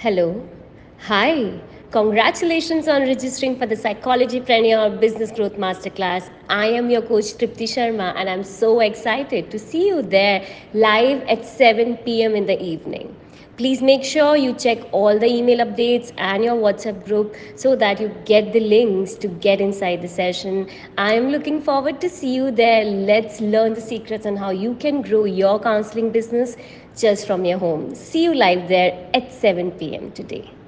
Hello. Hi. Congratulations on registering for the Psychologypreneur Business Growth Masterclass. I am your coach Tripti Sharma and I'm so excited to see you there live at 7 p.m. in the evening. Please make sure you check all the email updates and your WhatsApp group so that you get the links to get inside the session. I am looking forward to see you there. Let's learn the secrets on how you can grow your counseling business just from your home. See you live there at 7 p.m. today.